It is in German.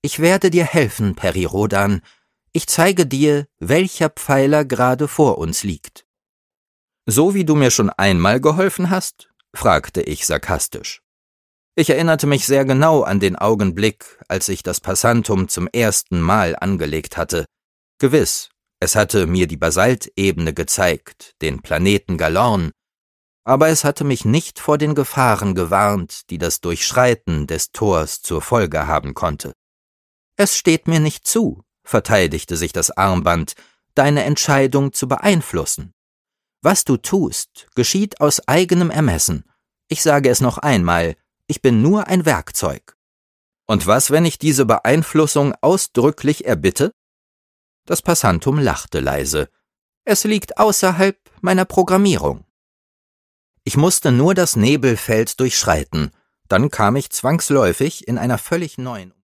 »Ich werde dir helfen, Peri Rhodan. Ich zeige dir, welcher Pfeiler gerade vor uns liegt.« »So wie du mir schon einmal geholfen hast?« fragte ich sarkastisch. Ich erinnerte mich sehr genau an den Augenblick, als ich das Passantum zum ersten Mal angelegt hatte. Gewiss, es hatte mir die Basaltebene gezeigt, den Planeten Galorn, aber es hatte mich nicht vor den Gefahren gewarnt, die das Durchschreiten des Tors zur Folge haben konnte. »Es steht mir nicht zu«, verteidigte sich das Armband, »deine Entscheidung zu beeinflussen. Was du tust, geschieht aus eigenem Ermessen. Ich sage es noch einmal, ich bin nur ein Werkzeug.« »Und was, wenn ich diese Beeinflussung ausdrücklich erbitte?« Das Passantum lachte leise. »Es liegt außerhalb meiner Programmierung.« Ich musste nur das Nebelfeld durchschreiten, dann kam ich zwangsläufig in einer völlig neuen